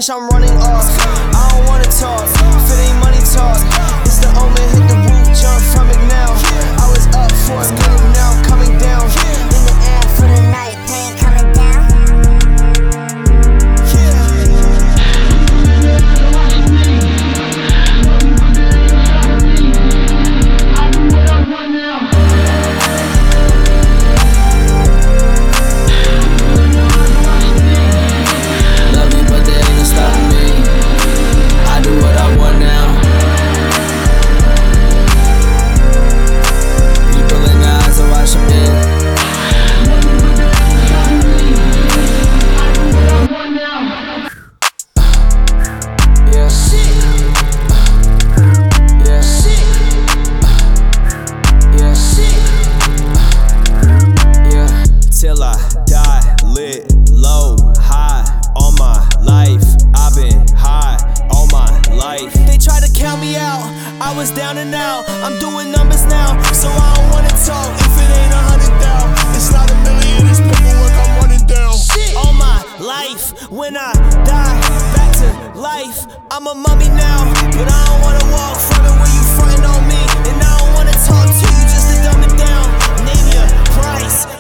wish I'm running off. I don't wanna talk, if it ain't money talk. It's the omen, hit the roof, jump from it now. I was up for a minute, now I'm coming down. In the air for the night, they ain't coming down. Till I die, lit, low, high, all my life. I've been high all my life. They tried to count me out, I was down and out. I'm doing numbers now, so I don't wanna talk. If it ain't 100,000, it's not a million. It's paperwork I'm running down. All my life, when I die, back to life. I'm a mummy now, but I don't wanna walk frontin' where you frontin' on me. And I don't wanna talk to you just to dumb it down. Name your price.